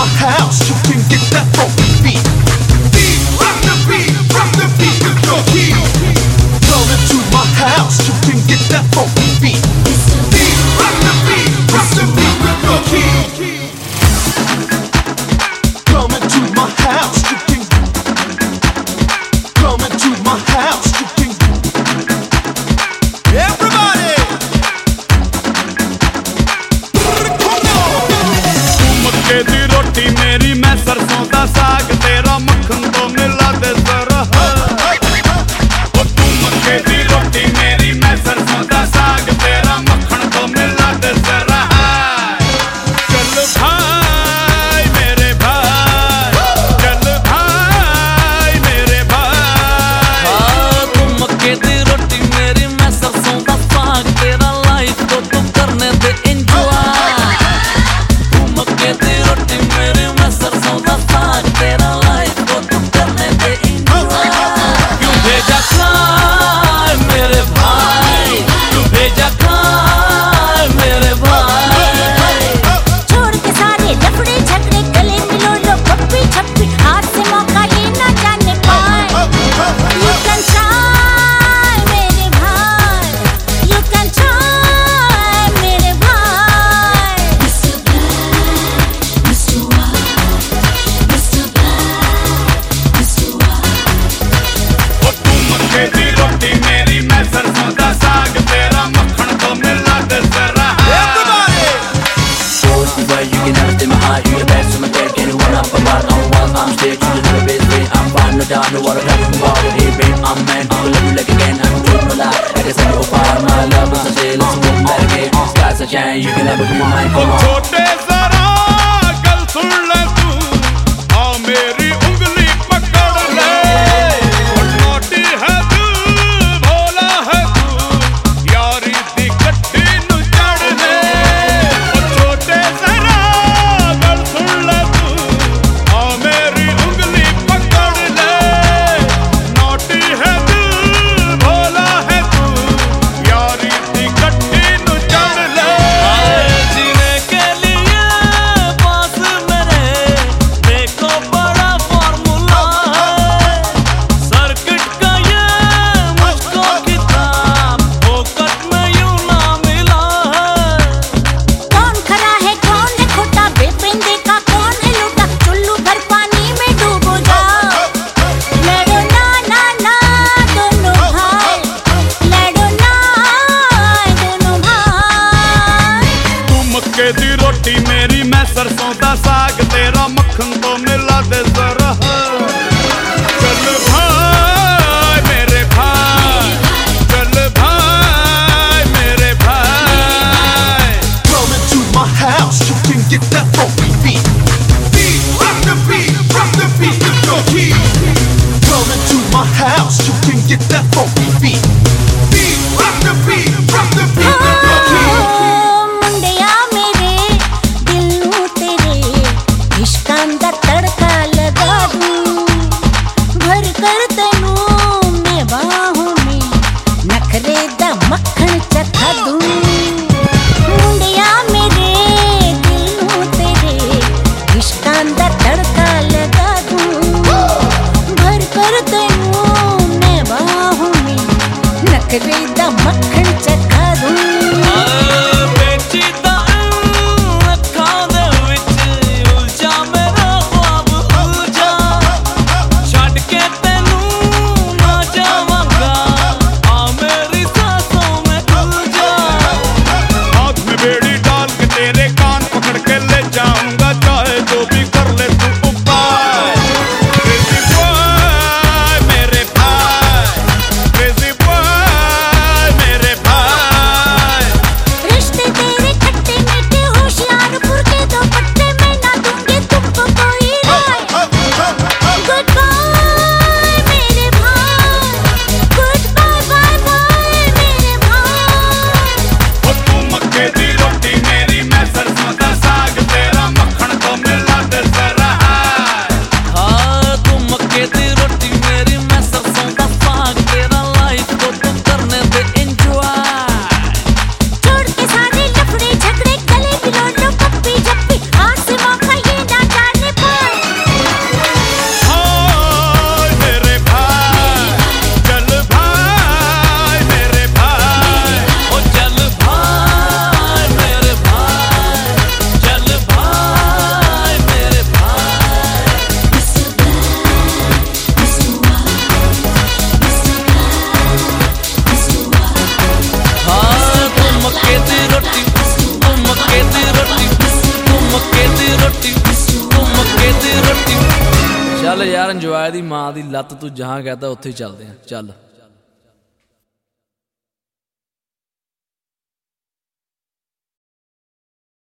my house, you can get that funky beat. Rock the beat with your heel. Come into my house, you can get that funky beat. Rock the beat with your heel. Come into my house, you can. Come into my house, you can. Everybody. मक्के दी रोटी मेरी मैं सरसों दा साग तेरा मक्खन तो मिला दे जरा ओ तू मक्के दी रोटी मेरी मैं सरसों दा साग तेरा मक्खन तो मिला दे जरा चल भाई मेरे भाई चल भाई मेरे भाई तू मक्के दी रोटी मेरी मैं सरसों दा साग तेरा लाइफ को तू करने दे एंजॉय मक्के दी रोटी मेरी मैं सरसों दा साग तेरा लाइफ को तू करने दे एंजॉय क्यों भेजा खाए मेरे भाई क्यों भेजा खाए मेरे भाई छोड़ के सारे लफड़े झगड़े गले मिलो लो गप्पी छप्पी हाथ से मौका ये ना जाने पाए You can try मेरे भाई You can try मेरे भाई Mr. Black Mr. White Mr. Black Mr. White ओ तू मक्के दी रोटी मेरी मैं सरसों दा साग तेरा मक्खन तो मिला दे जरा Force the way you can understand my heart You the best in my day anyone up about I'm wild I'm still to the best way I'm fine no doubt no what I'm talking about Hey babe I'm man I will love you like again I'm doing no lie Like I said you're fire my love is a shit Let's move back again Sky's a shine You can never be mine O come on छोटे जरा गल सुन ले तू आ मेरी उंगली पकड़ ले ओ naughty है तू भोला है तू यारी दी गड्डी नु चढ़ ले ओ छोटे जरा गल सुन ले तू आ मेरी उंगली पकड़ ले नोटी है तू भोला है तू यारी दी गड्डी नु चढ़ ले जीने के लिए पास मेरे देखो बड़ा फॉर्मूला है सर्किट का ये मुझको किताब फोकट में यूं ना मिला है कौन खरा है कौन है खोटा बेपेंदे का कौन है लूटा चुल्लू भर पानी में डूबो जाओ लड़ो ना ना ना दोनों भाई लड़ो ना दोनों भाई तू मक्के दी रोटी मेरी मैं सरसों दा साग तेरा मक्खन तो मिला दे जरा चल भाई मेरे भाई चल भाई मेरे भाई Come into my house, you can get that funky beat. Rock the beat with your heel. Come into my house, you can get that funky beat. Rock the beat with your heel. मुंडिया मेरे दिल नू तेरे इश्कां दा तड़का लगा दूं भर कर तैनू मैं बाहों में नखरे दा मक्खन चखा दूं मुंडिया मेरे दिल नू तेरे इश्कां दा तड़का लगा दूं भर कर तैनू मैं बाहों में ਚੱਲ ਯਾਰ ਇੰਜੋਏ ਦੀ ਮਾਂ ਦੀ ਲੱਤ ਤੂੰ ਜਹਾਂ ਕਹਤਾ ਉੱਥੇ ਹੀ ਚੱਲਦੇ ਆ ਚੱਲ